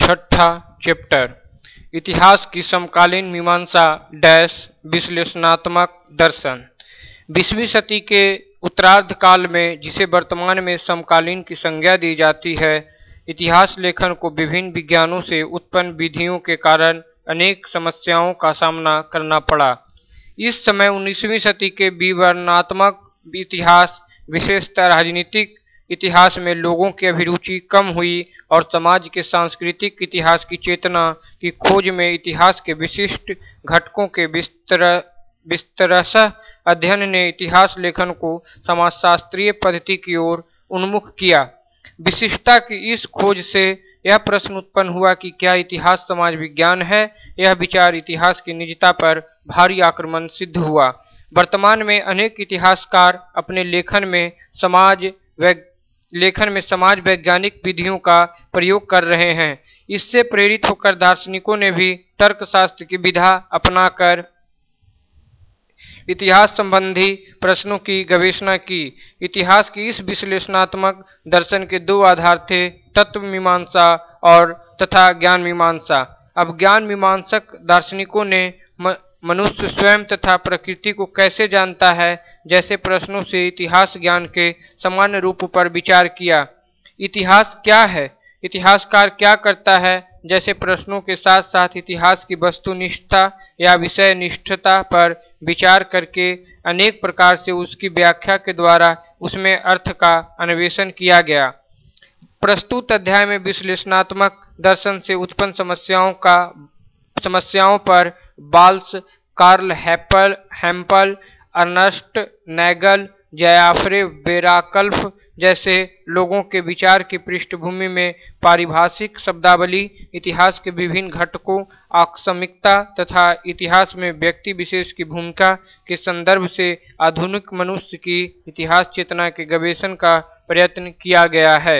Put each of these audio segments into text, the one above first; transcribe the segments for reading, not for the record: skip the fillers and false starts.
छठा चैप्टर इतिहास की समकालीन मीमांसा डैश विश्लेषणात्मक दर्शन। 20वीं सदी के उत्तरार्ध काल में, जिसे वर्तमान में समकालीन की संज्ञा दी जाती है, इतिहास लेखन को विभिन्न विज्ञानों से उत्पन्न विधियों के कारण अनेक समस्याओं का सामना करना पड़ा। इस समय 19वीं सदी के विवरणात्मक इतिहास, विशेषतः राजनीतिक इतिहास में लोगों की अभिरुचि कम हुई और समाज के सांस्कृतिक इतिहास की चेतना की खोज में इतिहास के विशिष्ट घटकों के विस्तरसह अध्ययन ने इतिहास लेखन को समाजशास्त्रीय पद्धति की ओर उन्मुख किया। विशिष्टता की इस खोज से यह प्रश्न उत्पन्न हुआ कि क्या इतिहास समाज विज्ञान है। यह विचार इतिहास की निजता पर भारी आक्रमण सिद्ध हुआ। वर्तमान में अनेक इतिहासकार अपने लेखन में समाज वैज्ञानिक विधियों का प्रयोग कर रहे हैं। इससे प्रेरित होकर दार्शनिकों ने भी तर्कशास्त्र की विधा अपनाकर इतिहास संबंधी प्रश्नों की गवेषणा की। इतिहास की इस विश्लेषणात्मक दर्शन के दो आधार थे, तत्व मीमांसा और तथा ज्ञान मीमांसा। अब ज्ञान मीमांसक दार्शनिकों ने मनुष्य स्वयं तथा प्रकृति को कैसे जानता है जैसे प्रश्नों से इतिहास ज्ञान के सामान्य रूप पर विचार किया। इतिहास क्या है, इतिहासकार क्या करता है जैसे प्रश्नों के साथ साथ इतिहास की वस्तुनिष्ठता या विषय निष्ठता पर विचार करके अनेक प्रकार से उसकी व्याख्या के द्वारा उसमें अर्थ का अन्वेषण किया गया। प्रस्तुत अध्याय में विश्लेषणात्मक दर्शन से उत्पन्न समस्याओं पर बाल्स, कार्ल हैम्पल, अर्नस्ट नैगल, जयाफ्रे वेराकल्फ जैसे लोगों के विचार की पृष्ठभूमि में पारिभाषिक शब्दावली, इतिहास के विभिन्न घटकों, आकस्मिकता तथा इतिहास में व्यक्ति विशेष की भूमिका के संदर्भ से आधुनिक मनुष्य की इतिहास चेतना के गवेषण का प्रयत्न किया गया है।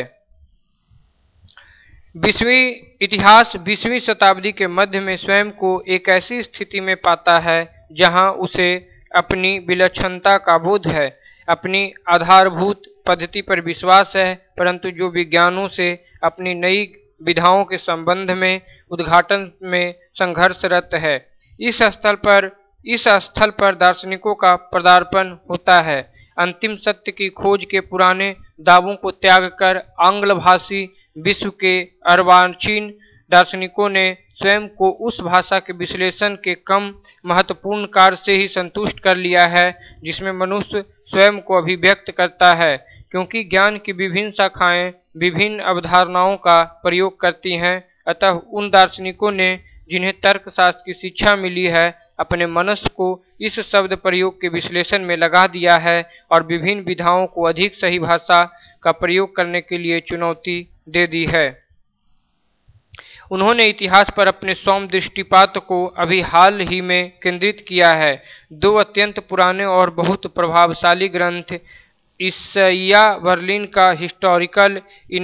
इतिहास 20वीं शताब्दी के मध्य में स्वयं को एक ऐसी स्थिति में पाता है जहां उसे अपनी विलक्षणता का बोध है, अपनी आधारभूत पद्धति पर विश्वास है, परंतु जो विज्ञानों से अपनी नई विधाओं के संबंध में उद्घाटन में संघर्षरत है। इस स्थल पर दार्शनिकों का पदार्पण होता है। अंतिम सत्य की खोज के पुराने दावों को त्याग कर आंग्ल भाषी विश्व के अर्वाचीन दार्शनिकों ने स्वयं को उस भाषा के विश्लेषण के कम महत्वपूर्ण कार्य से ही संतुष्ट कर लिया है जिसमें मनुष्य स्वयं को अभिव्यक्त करता है, क्योंकि ज्ञान की विभिन्न शाखाएं विभिन्न अवधारणाओं का प्रयोग करती हैं। अतः उन दार्शनिकों ने जिन्हें तर्कशास्त्र की शिक्षा मिली है, अपने मनस को इस शब्द प्रयोग के विश्लेषण में लगा दिया है और विभिन्न विधाओं को अधिक सही भाषा का प्रयोग करने के लिए चुनौती दे दी है। उन्होंने इतिहास पर अपने सौम्य दृष्टिपात को अभी हाल ही में केंद्रित किया है। दो अत्यंत पुराने और बहुत प्रभावशाली ग्रंथ, ईसैया बर्लिन का हिस्टोरिकल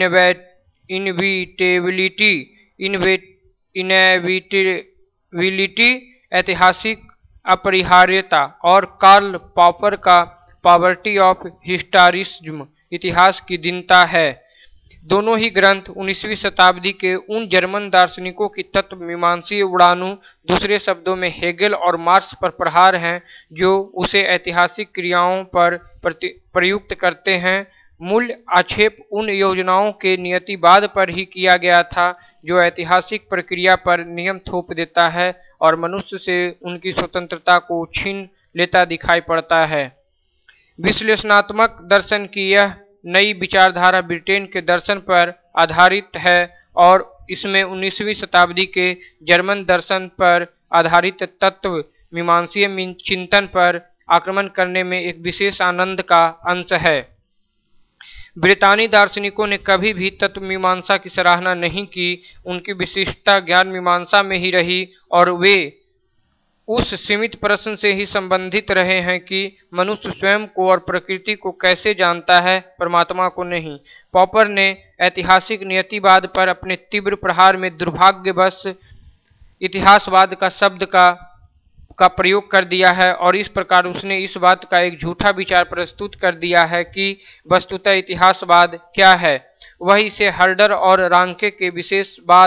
इनएविटेबिलिटी ऐतिहासिक अपरिहार्यता और कार्ल पॉपर का पॉवर्टी ऑफ हिस्टोरिसिज्म इतिहास की दीनता है। दोनों ही ग्रंथ 19वीं शताब्दी के उन जर्मन दार्शनिकों की तत्व मीमांसीय उड़ानों, दूसरे शब्दों में हेगेल और मार्क्स पर प्रहार हैं, जो उसे ऐतिहासिक क्रियाओं पर प्रयुक्त करते हैं। मूल आक्षेप उन योजनाओं के नियतिवाद पर ही किया गया था जो ऐतिहासिक प्रक्रिया पर नियम थोप देता है और मनुष्य से उनकी स्वतंत्रता को छीन लेता दिखाई पड़ता है। विश्लेषणात्मक दर्शन की यह नई विचारधारा ब्रिटेन के दर्शन पर आधारित है और इसमें 19वीं शताब्दी के जर्मन दर्शन पर आधारित तत्व मीमांसीय चिंतन पर आक्रमण करने में एक विशेष आनंद का अंश है। ब्रितानी दार्शनिकों ने कभी भी तत्व मीमांसा की सराहना नहीं की। उनकी विशिष्टता ज्ञान मीमांसा में ही रही और वे उस सीमित प्रश्न से ही संबंधित रहे हैं कि मनुष्य स्वयं को और प्रकृति को कैसे जानता है, परमात्मा को नहीं। पॉपर ने ऐतिहासिक नियतिवाद पर अपने तीव्र प्रहार में दुर्भाग्यवश इतिहासवाद का शब्द का प्रयोग कर दिया है और इस प्रकार उसने इस बात का एक झूठा विचार प्रस्तुत कर दिया है कि वस्तुतः इतिहासवाद क्या है। वह इसे हर्डर और रांके के विशेषवाद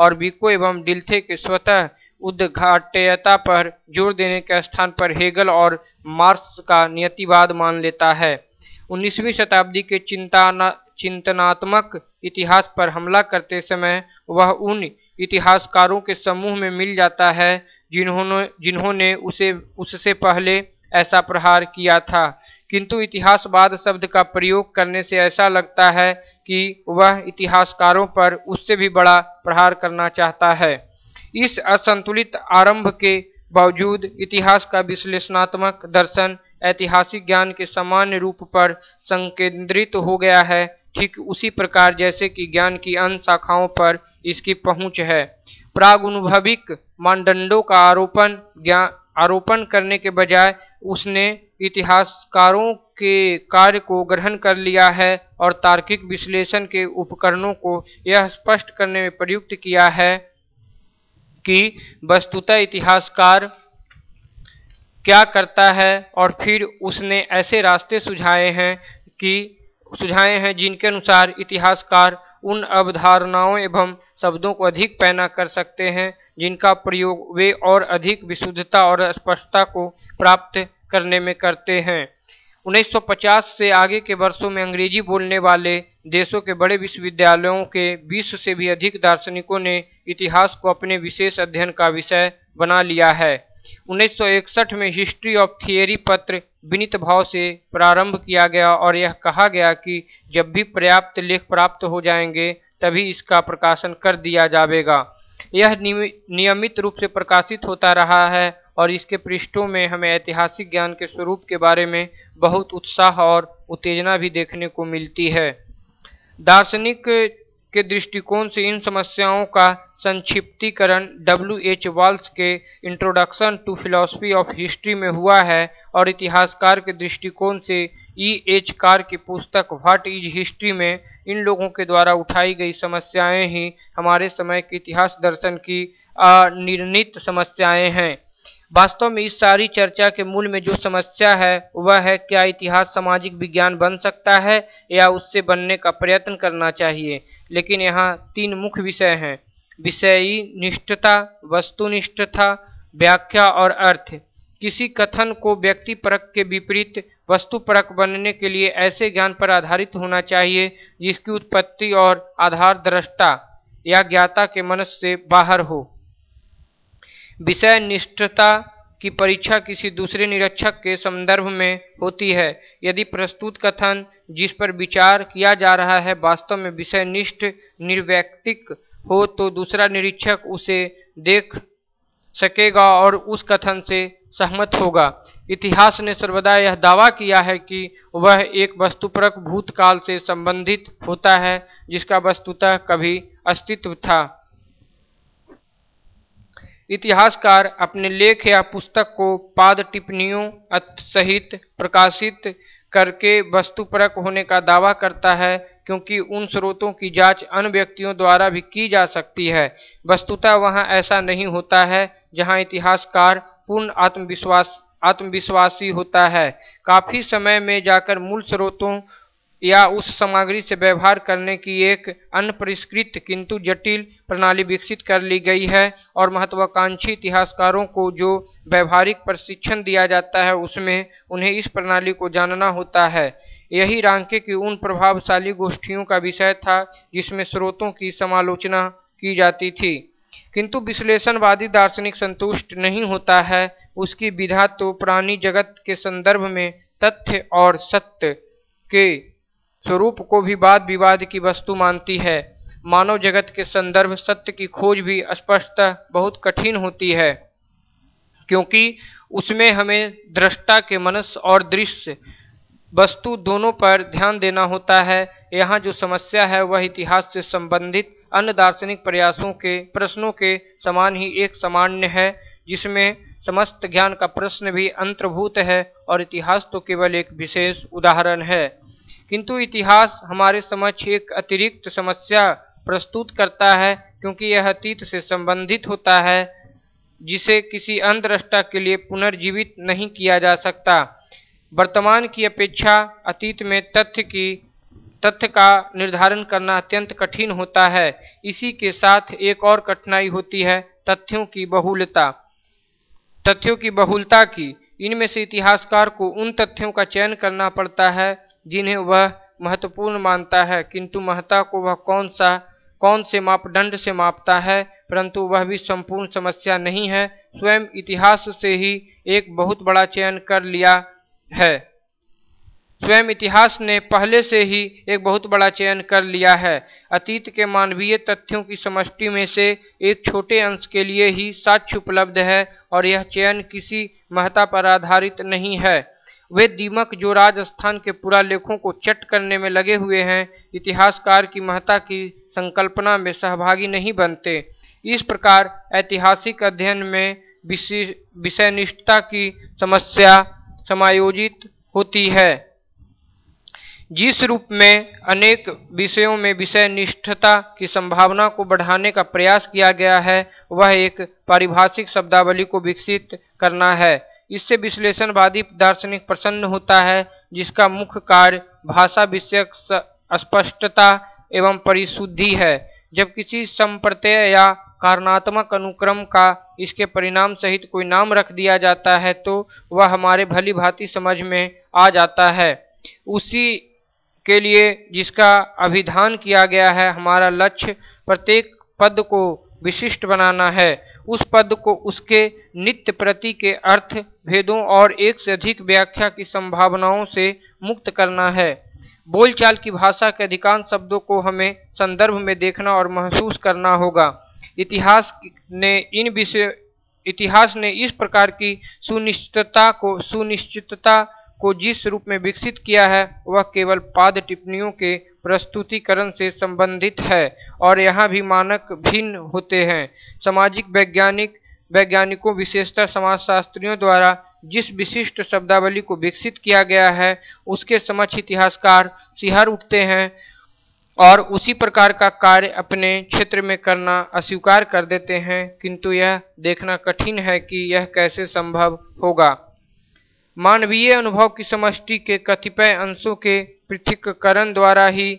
और बिको एवं डिल्थे के स्वतः उद्घाटयता पर जोर देने के स्थान पर हेगल और मार्क्स का नियतिवाद मान लेता है। 19वीं शताब्दी के चिंतनात्मक इतिहास पर हमला करते समय वह उन इतिहासकारों के समूह में मिल जाता है जिन्होंने उससे पहले ऐसा प्रहार किया था, किंतु इतिहासवाद शब्द का प्रयोग करने से ऐसा लगता है कि वह इतिहासकारों पर उससे भी बड़ा प्रहार करना चाहता है। इस असंतुलित आरंभ के बावजूद इतिहास का विश्लेषणात्मक दर्शन ऐतिहासिक ज्ञान के सामान्य रूप पर संकेंद्रित हो गया है, ठीक उसी प्रकार जैसे कि ज्ञान की अन्य शाखाओं पर इसकी पहुंच है। प्रागनुभविक मानदंडों का आरोपण करने के बजाय उसने इतिहासकारों के कार्य को ग्रहण कर लिया है और तार्किक विश्लेषण के उपकरणों को यह स्पष्ट करने में प्रयुक्त किया है कि वस्तुतः इतिहासकार क्या करता है, और फिर उसने ऐसे रास्ते सुझाए हैं जिनके अनुसार इतिहासकार उन अवधारणाओं एवं शब्दों को अधिक पैना कर सकते हैं जिनका प्रयोग वे और अधिक विशुद्धता और स्पष्टता को प्राप्त करने में करते हैं। 1950 से आगे के वर्षों में अंग्रेजी बोलने वाले देशों के बड़े विश्वविद्यालयों के 20 से भी अधिक दार्शनिकों ने इतिहास को अपने विशेष अध्ययन का विषय बना लिया है। 1961 में हिस्ट्री ऑफ थियरी पत्र विनीत भाव से प्रारंभ किया गया और यह कहा गया कि जब भी पर्याप्त लेख प्राप्त हो जाएंगे तभी इसका प्रकाशन कर दिया जाएगा। यह नियमित रूप से प्रकाशित होता रहा है और इसके पृष्ठों में हमें ऐतिहासिक ज्ञान के स्वरूप के बारे में बहुत उत्साह और उत्तेजना भी देखने को मिलती है। दार्शनिक के दृष्टिकोण से इन समस्याओं का संक्षिप्तीकरण W.H. वाल्स के introduction to philosophy of history में हुआ है और इतिहासकार के दृष्टिकोण से E.H. कार की पुस्तक व्हाट इज हिस्ट्री में इन लोगों के द्वारा उठाई गई समस्याएं ही हमारे समय के इतिहास दर्शन की अनिर्णित समस्याएं हैं। वास्तव में इस सारी चर्चा के मूल में जो समस्या है वह है, क्या इतिहास सामाजिक विज्ञान बन सकता है या उससे बनने का प्रयत्न करना चाहिए। लेकिन यहाँ 3 मुख्य विषय हैं: विषयी निष्ठता, वस्तुनिष्ठता, व्याख्या और अर्थ। किसी कथन को व्यक्तिपरक के विपरीत वस्तुपरक बनने के लिए ऐसे ज्ञान पर आधारित होना चाहिए जिसकी उत्पत्ति और आधार दृष्टा या ज्ञाता के मनस से बाहर हो। विषय निष्ठता की परीक्षा किसी दूसरे निरीक्षक के संदर्भ में होती है। यदि प्रस्तुत कथन जिस पर विचार किया जा रहा है वास्तव में विषयनिष्ठ निर्वैयक्तिक हो तो दूसरा निरीक्षक उसे देख सकेगा और उस कथन से सहमत होगा। इतिहास ने सर्वदा यह दावा किया है कि वह एक वस्तुपरक भूतकाल से संबंधित होता है जिसका वस्तुतः कभी अस्तित्व था। इतिहासकार अपने लेख या पुस्तक को पाद टिप्पणियों सहित प्रकाशित करके वस्तुपरक होने का दावा करता है, क्योंकि उन स्रोतों की जांच अन्य व्यक्तियों द्वारा भी की जा सकती है। वस्तुतः वहाँ ऐसा नहीं होता है जहाँ इतिहासकार पूर्ण आत्मविश्वासी होता है। काफी समय में जाकर मूल स्रोतों या उस सामग्री से व्यवहार करने की एक अनपरिष्कृत किंतु जटिल प्रणाली विकसित कर ली गई है और महत्वाकांक्षी इतिहासकारों को जो व्यवहारिक प्रशिक्षण दिया जाता है उसमें उन्हें इस प्रणाली को जानना होता है। यही रांके की उन प्रभावशाली गोष्ठियों का विषय था जिसमें स्रोतों की समालोचना की जाती थी। किंतु विश्लेषणवादी दार्शनिक संतुष्ट नहीं होता है। उसकी विधा तो प्राणी जगत के संदर्भ में तथ्य और सत्य के स्वरूप को भी वाद विवाद की वस्तु मानती है। मानव जगत के संदर्भ सत्य की खोज भी स्पष्टतः बहुत कठिन होती है, क्योंकि उसमें हमें दृष्टा के मनस और दृश्य वस्तु दोनों पर ध्यान देना होता है। यहाँ जो समस्या है वह इतिहास से संबंधित अन्य दार्शनिक प्रश्नों के समान ही एक सामान्य है, जिसमें समस्त ज्ञान का प्रश्न भी अंतर्भूत है और इतिहास तो केवल एक विशेष उदाहरण है। किंतु इतिहास हमारे समक्ष एक अतिरिक्त समस्या प्रस्तुत करता है, क्योंकि यह अतीत से संबंधित होता है जिसे किसी अन्य दृष्टा के लिए पुनर्जीवित नहीं किया जा सकता। वर्तमान की अपेक्षा अतीत में तथ्य की तथ्य का निर्धारण करना अत्यंत कठिन होता है। इसी के साथ एक और कठिनाई होती है तथ्यों की बहुलता की। इनमें से इतिहासकार को उन तथ्यों का चयन करना पड़ता है जिन्हें वह महत्वपूर्ण मानता है, किंतु महत्ता को वह कौन से मापदंड से मापता है, परंतु वह भी संपूर्ण समस्या नहीं है। स्वयं इतिहास से ही एक बहुत बड़ा चयन कर लिया है। स्वयं इतिहास ने पहले से ही एक बहुत बड़ा चयन कर लिया है। अतीत के मानवीय तथ्यों की समष्टि में से एक छोटे अंश के लिए ही साक्ष्य उपलब्ध है और यह चयन किसी महत्ता पर आधारित नहीं है। वे दीमक जो राजस्थान के पुरालेखों को चट करने में लगे हुए हैं, इतिहासकार की महत्ता की संकल्पना में सहभागी नहीं बनते। इस प्रकार ऐतिहासिक अध्ययन में विषयनिष्ठता की समस्या समायोजित होती है। जिस रूप में अनेक विषयों में विषय निष्ठता की संभावना को बढ़ाने का प्रयास किया गया है, वह एक पारिभाषिक शब्दावली को विकसित करना है। इससे विश्लेषणवादी दार्शनिक प्रसन्न होता है, जिसका मुख्य कार्य भाषा विषयक स्पष्टता एवं परिशुद्धि है। जब किसी संप्रत्यय या कारणात्मक अनुक्रम का इसके परिणाम सहित कोई नाम रख दिया जाता है तो वह हमारे भली भांति समझ में आ जाता है। उसी के लिए जिसका अभिधान किया गया है, हमारा लक्ष्य प्रत्येक पद को विशिष्ट बनाना है, उस पद को उसके नित्य प्रति के अर्थ भेदों और एक से अधिक व्याख्या की संभावनाओं से मुक्त करना है। बोलचाल की भाषा के अधिकांश शब्दों को हमें संदर्भ में देखना और महसूस करना होगा। इतिहास ने इस प्रकार की सुनिश्चितता को जिस रूप में विकसित किया है, वह केवल पाद टिप्पणियों के प्रस्तुतिकरण से संबंधित है और यहाँ भी मानक भिन्न होते हैं। सामाजिक वैज्ञानिकों विशेषतः समाजशास्त्रियों द्वारा जिस विशिष्ट शब्दावली को विकसित किया गया है, उसके समक्ष इतिहासकार सिहर उठते हैं और उसी प्रकार का कार्य अपने क्षेत्र में करना अस्वीकार कर देते हैं, किंतु यह देखना कठिन है कि यह कैसे संभव होगा। मानवीय अनुभव की समष्टि के कतिपय अंशों के पृथक्करण द्वारा ही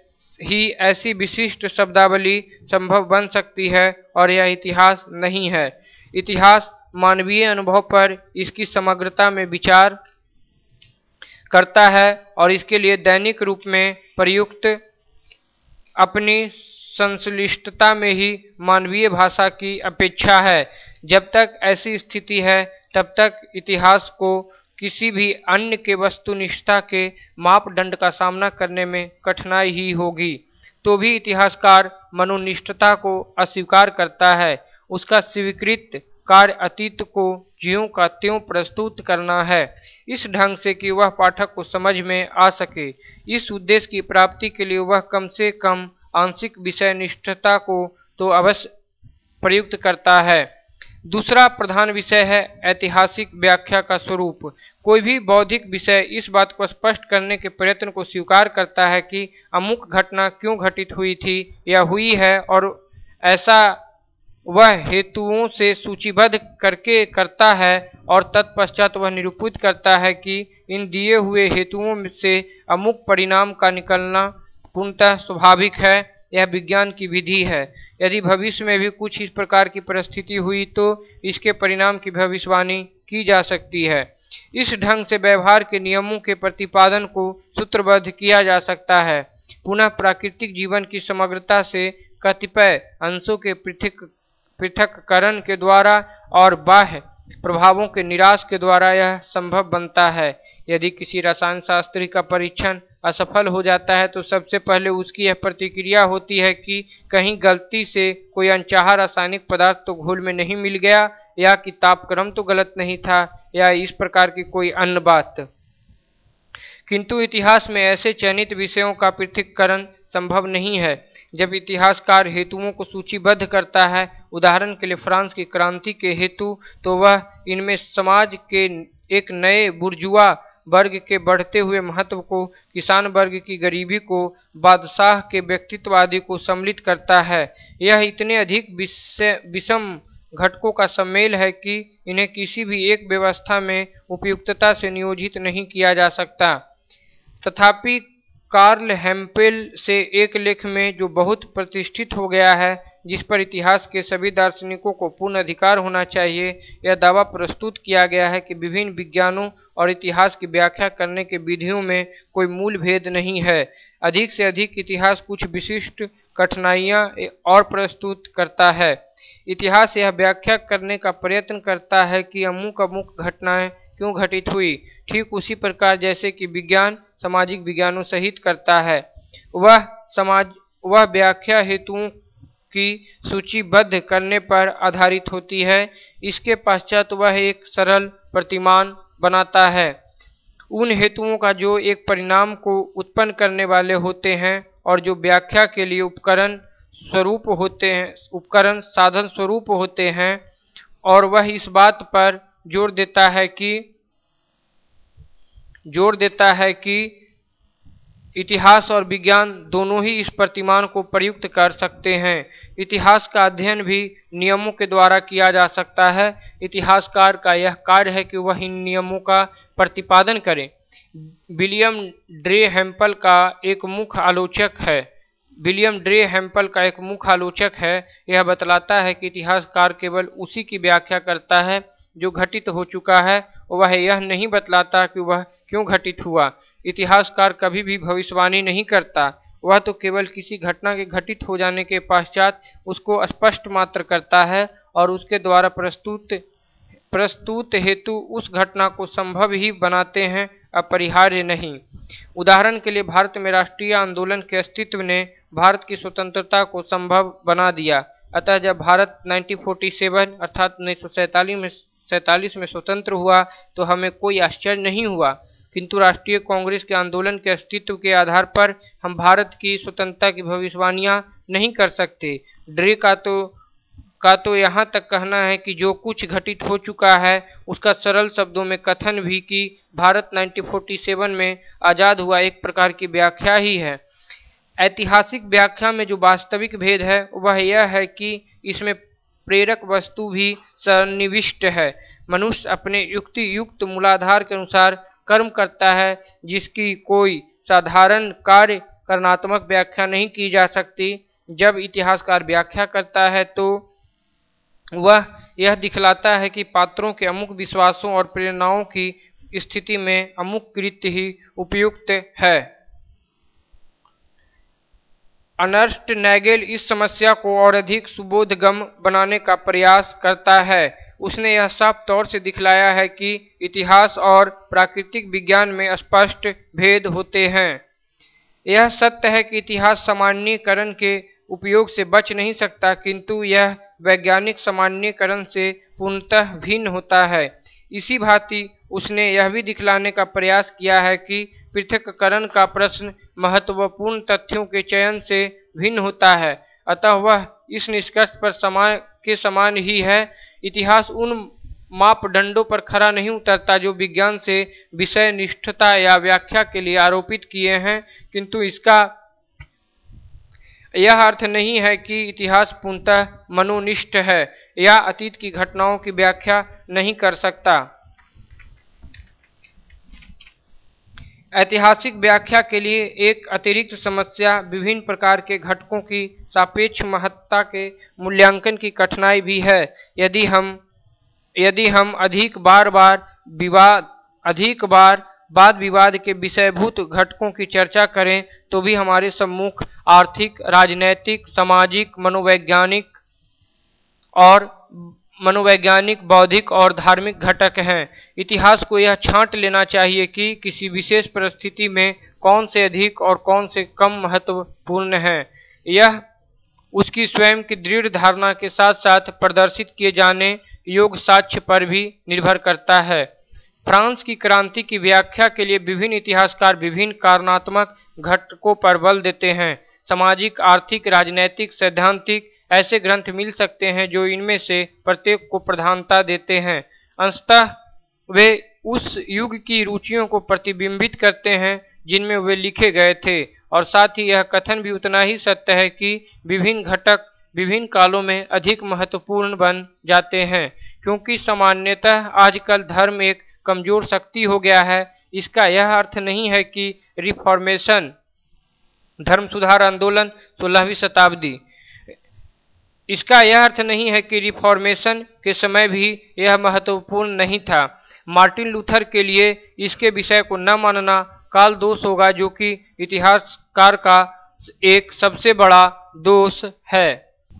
ऐसी विशिष्ट शब्दावली संभव बन सकती है और यह इतिहास नहीं है। इतिहास मानवीय अनुभव पर इसकी समग्रता में विचार करता है और इसके लिए दैनिक रूप में प्रयुक्त अपनी संश्लिष्टता में ही मानवीय भाषा की अपेक्षा है। जब तक ऐसी स्थिति है, तब तक इतिहास को किसी भी अन्य के वस्तुनिष्ठता के मापदंड का सामना करने में कठिनाई ही होगी। तो भी इतिहासकार मनोनिष्ठता को अस्वीकार करता है। उसका स्वीकृत कार्य अतीत को ज्यों का त्यों प्रस्तुत करना है, इस ढंग से कि वह पाठक को समझ में आ सके। इस उद्देश्य की प्राप्ति के लिए वह कम से कम आंशिक विषयनिष्ठता को तो अवश्य प्रयुक्त करता है। दूसरा प्रधान विषय है ऐतिहासिक व्याख्या का स्वरूप। कोई भी बौद्धिक विषय इस बात को स्पष्ट करने के प्रयत्न को स्वीकार करता है कि अमुक घटना क्यों घटित हुई थी या हुई है, और ऐसा वह हेतुओं से सूचीबद्ध करके करता है और तत्पश्चात वह निरूपित करता है कि इन दिए हुए हेतुओं से अमुक परिणाम का निकलना पूर्णतः स्वाभाविक है। यह विज्ञान की विधि है। यदि भविष्य में भी कुछ इस प्रकार की परिस्थिति हुई तो इसके परिणाम की भविष्यवाणी की जा सकती है। इस ढंग से व्यवहार के नियमों के प्रतिपादन को सूत्रबद्ध किया जा सकता है। पुनः प्राकृतिक जीवन की समग्रता से कतिपय अंशों के पृथक्करण के द्वारा और बाह्य प्रभावों के निराश के द्वारा यह संभव बनता है। यदि किसी रसायन शास्त्री का परीक्षण असफल हो जाता है तो सबसे पहले उसकी यह प्रतिक्रिया होती है कि कहीं गलती से कोई अनचाहा रासायनिक पदार्थ तो घोल में नहीं मिल गया, या कि तापक्रम तो गलत नहीं था, या इस प्रकार की कोई अन्य बात। किंतु इतिहास में ऐसे चयनित विषयों का पृथक्करण संभव नहीं है। जब इतिहासकार हेतुओं को सूचीबद्ध करता है, उदाहरण के लिए फ्रांस की क्रांति के हेतु, तो वह इनमें समाज के एक नए बुर्जुआ वर्ग के बढ़ते हुए महत्व को, किसान वर्ग की गरीबी को, बादशाह के व्यक्तित्व आदि को सम्मिलित करता है। यह इतने अधिक विषम घटकों का सम्मेल है कि इन्हें किसी भी एक व्यवस्था में उपयुक्तता से नियोजित नहीं किया जा सकता। तथापि कार्ल हेम्पेल से एक लेख में जो बहुत प्रतिष्ठित हो गया है, जिस पर इतिहास के सभी दार्शनिकों को पूर्ण अधिकार होना चाहिए, यह दावा प्रस्तुत किया गया है कि विभिन्न विज्ञानों और इतिहास की व्याख्या करने के विधियों में कोई मूल भेद नहीं है। अधिक से अधिक इतिहास कुछ विशिष्ट कठिनाइयां और प्रस्तुत करता है। इतिहास यह व्याख्या करने का प्रयत्न करता है कि अमुक अमुक घटनाएं क्यों घटित हुई, ठीक उसी प्रकार जैसे कि विज्ञान सामाजिक विज्ञानों सहित करता है। वह व्याख्या हेतुओं की सूचीबद्ध करने पर आधारित होती है। इसके पश्चात वह एक सरल प्रतिमान बनाता है उन हेतुओं का जो एक परिणाम को उत्पन्न करने वाले होते हैं और जो व्याख्या के लिए उपकरण साधन स्वरूप होते हैं। और वह इस बात पर जोर देता है कि इतिहास और विज्ञान दोनों ही इस प्रतिमान को प्रयुक्त कर सकते हैं। इतिहास का अध्ययन भी नियमों के द्वारा किया जा सकता है। इतिहासकार का यह कार्य है कि वह इन नियमों का प्रतिपादन करे। विलियम ड्रे हेम्पल का एक मुख्य आलोचक है। यह बतलाता है कि इतिहासकार केवल उसी की व्याख्या करता है जो घटित हो चुका है, वह यह नहीं बतलाता कि वह क्यों घटित हुआ। इतिहासकार कभी भी भविष्यवाणी नहीं करता, वह तो केवल किसी घटना के घटित हो जाने के पश्चात उसको स्पष्ट मात्र करता है और उसके द्वारा प्रस्तुत हेतु उस घटना को संभव ही बनाते हैं, अपरिहार्य नहीं। उदाहरण के लिए भारत में राष्ट्रीय आंदोलन के अस्तित्व ने भारत की स्वतंत्रता को संभव बना दिया। अतः जब भारत 1947 अर्थात 1947 में स्वतंत्र हुआ तो हमें कोई आश्चर्य नहीं हुआ, किंतु राष्ट्रीय कांग्रेस के आंदोलन के अस्तित्व के आधार पर हम भारत की स्वतंत्रता की भविष्यवाणियां नहीं कर सकते। ड्रे का तो यहाँ तक कहना है कि जो कुछ घटित हो चुका है उसका सरल शब्दों में कथन भी कि भारत 1947 में आज़ाद हुआ एक प्रकार की व्याख्या ही है। ऐतिहासिक व्याख्या में जो वास्तविक भेद है वह यह है कि इसमें प्रेरक वस्तु भी सन्निविष्ट है। मनुष्य अपने युक्ति मूलाधार के अनुसार कर्म करता है, जिसकी कोई साधारण कार्य करणात्मक व्याख्या नहीं की जा सकती। जब इतिहासकार व्याख्या करता है तो वह यह दिखलाता है कि पात्रों के अमुक विश्वासों और प्रेरणाओं की स्थिति में अमुक कृत्य ही उपयुक्त है। अर्नस्ट नैगेल इस समस्या को और अधिक सुबोधगम बनाने का प्रयास करता है। उसने यह साफ तौर से दिखलाया है कि इतिहास और प्राकृतिक विज्ञान में स्पष्ट भेद होते हैं। यह सत्य है कि इतिहास सामान्यीकरण के उपयोग से बच नहीं सकता, किंतु यह वैज्ञानिक सामान्यीकरण से पूर्णतः भिन्न होता है। इसी भांति उसने यह भी दिखलाने का प्रयास किया है कि पृथक्करण का प्रश्न महत्वपूर्ण तथ्यों के चयन से भिन्न होता है। अतः वह इस निष्कर्ष पर समान ही है। इतिहास उन मापदंडों पर खरा नहीं उतरता जो विज्ञान से विषय निष्ठता या व्याख्या के लिए आरोपित किए हैं, किंतु इसका यह अर्थ नहीं है कि इतिहास पूर्णतः मनोनिष्ठ है या अतीत की घटनाओं की व्याख्या नहीं कर सकता। ऐतिहासिक व्याख्या के लिए एक अतिरिक्त समस्या विभिन्न प्रकार के घटकों की सापेक्ष महत्ता के मूल्यांकन की कठिनाई भी है। यदि हम अधिक बार वाद विवाद के विषयभूत घटकों की चर्चा करें तो भी हमारे सम्मुख आर्थिक, राजनैतिक, सामाजिक, मनोवैज्ञानिक, बौद्धिक और धार्मिक घटक हैं। इतिहास को यह छांट लेना चाहिए कि किसी विशेष परिस्थिति में कौन से अधिक और कौन से कम महत्वपूर्ण हैं। यह उसकी स्वयं की दृढ़ धारणा के साथ साथ प्रदर्शित किए जाने योग्य साक्ष्य पर भी निर्भर करता है। फ्रांस की क्रांति की व्याख्या के लिए विभिन्न इतिहासकार विभिन्न कारणात्मक घटकों पर बल देते हैं। सामाजिक, आर्थिक, राजनैतिक, सैद्धांतिक ऐसे ग्रंथ मिल सकते हैं जो इनमें से प्रत्येक को प्रधानता देते हैं। अंततः वे उस युग की रुचियों को प्रतिबिंबित करते हैं जिनमें वे लिखे गए थे, और साथ ही यह कथन भी उतना ही सत्य है कि विभिन्न घटक विभिन्न कालों में अधिक महत्वपूर्ण बन जाते हैं। क्योंकि सामान्यतः आजकल धर्म एक कमजोर शक्ति हो गया है, इसका यह अर्थ नहीं है कि रिफॉर्मेशन धर्म सुधार आंदोलन 16वीं शताब्दी। इसका यह अर्थ नहीं है कि रिफॉर्मेशन के समय भी यह महत्वपूर्ण नहीं था। मार्टिन लूथर के लिए इसके विषय को न मानना काल दोष होगा, जो कि इतिहासकार का एक सबसे बड़ा दोष है।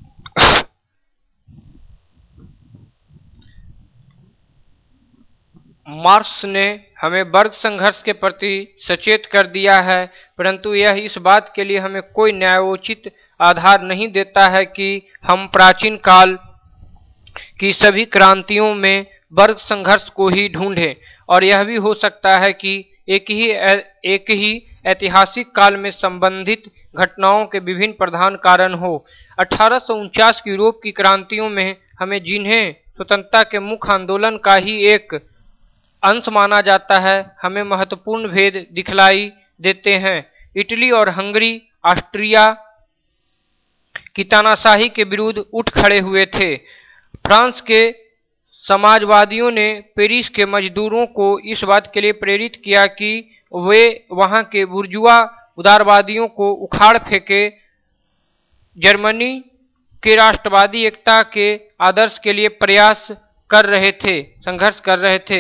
मार्क्स ने हमें वर्ग संघर्ष के प्रति सचेत कर दिया है, परंतु यह इस बात के लिए हमें कोई न्यायोचित आधार नहीं देता है कि हम प्राचीन काल की सभी क्रांतियों में वर्ग संघर्ष को ही ढूंढें, और यह भी हो सकता है कि एक ही ऐतिहासिक काल में संबंधित घटनाओं के विभिन्न प्रधान कारण हो। 1849 की यूरोप की क्रांतियों में हमें जिन्हें स्वतंत्रता के मुख्य आंदोलन का ही एक अंश माना जाता है, हमें महत्वपूर्ण भेद दिखलाई देते हैं। इटली और हंगरी ऑस्ट्रिया की तानाशाही के विरुद्ध उठ खड़े हुए थे। फ्रांस के समाजवादियों ने पेरिस के मजदूरों को इस बात के लिए प्रेरित किया कि वे वहां के बुर्जुआ उदारवादियों को उखाड़ फेंके। जर्मनी के राष्ट्रवादी एकता के आदर्श के लिए संघर्ष कर रहे थे।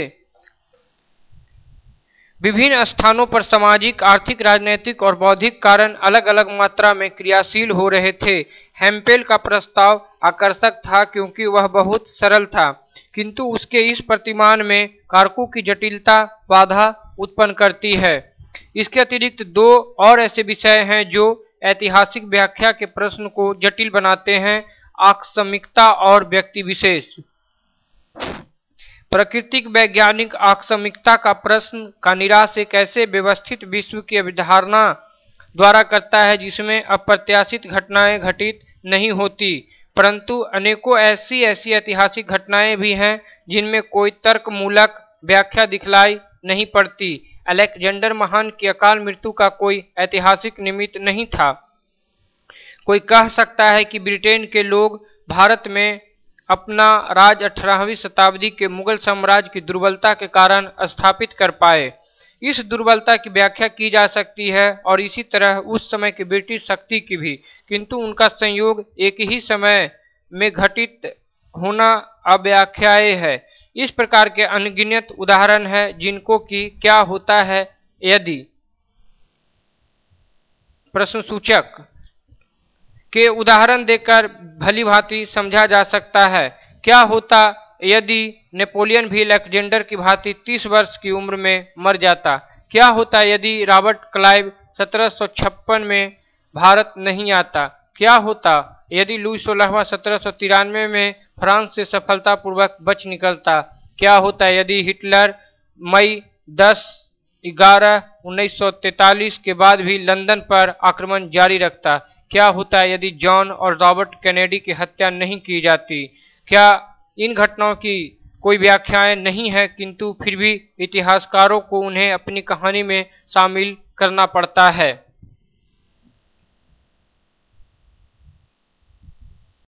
विभिन्न स्थानों पर सामाजिक, आर्थिक, राजनीतिक और बौद्धिक कारण अलग अलग मात्रा में क्रियाशील हो रहे थे। हेम्पेल का प्रस्ताव आकर्षक था क्योंकि वह बहुत सरल था, किंतु उसके इस प्रतिमान में कारकों की जटिलता बाधा उत्पन्न करती है। इसके अतिरिक्त दो और ऐसे विषय हैं जो ऐतिहासिक व्याख्या के प्रश्न को जटिल बनाते हैं: आकस्मिकता और व्यक्ति विशेष। प्राकृतिक वैज्ञानिक आकस्मिकता का प्रश्न का निराश एक ऐसे व्यवस्थित विश्व की अवधारणा द्वारा करता है जिसमें अप्रत्याशित घटनाएं घटित नहीं होती, परंतु अनेकों ऐसी ऐतिहासिक घटनाएं भी हैं जिनमें कोई तर्कमूलक व्याख्या दिखलाई नहीं पड़ती। अलेक्जेंडर महान की अकाल मृत्यु का कोई ऐतिहासिक निमित्त नहीं था। कोई कह सकता है कि ब्रिटेन के लोग भारत में अपना राज 18वीं शताब्दी के मुगल साम्राज्य की दुर्बलता के कारण स्थापित कर पाए। इस दुर्बलता की व्याख्या की जा सकती है और इसी तरह उस समय की ब्रिटिश शक्ति की भी, किंतु उनका संयोग एक ही समय में घटित होना अव्याख्याय है। इस प्रकार के अनगिनत उदाहरण हैं जिनको कि क्या होता है यदि प्रश्नसूचक के उदाहरण देकर भली भांति समझा जा सकता है। क्या होता यदि नेपोलियन भी अलेक्जेंडर की भांति 30 वर्ष की उम्र में मर जाता? क्या होता यदि रॉबर्ट क्लाइव 1756 में भारत नहीं आता? क्या होता यदि लुई 16वां 1793 में फ्रांस से सफलतापूर्वक बच निकलता? क्या होता यदि हिटलर मई 10/11/1943 के बाद भी लंदन पर आक्रमण जारी रखता? क्या होता यदि जॉन और रॉबर्ट कैनेडी की हत्या नहीं की जाती? क्या इन घटनाओं की कोई व्याख्याएं नहीं है, किंतु फिर भी इतिहासकारों को उन्हें अपनी कहानी में शामिल करना पड़ता है।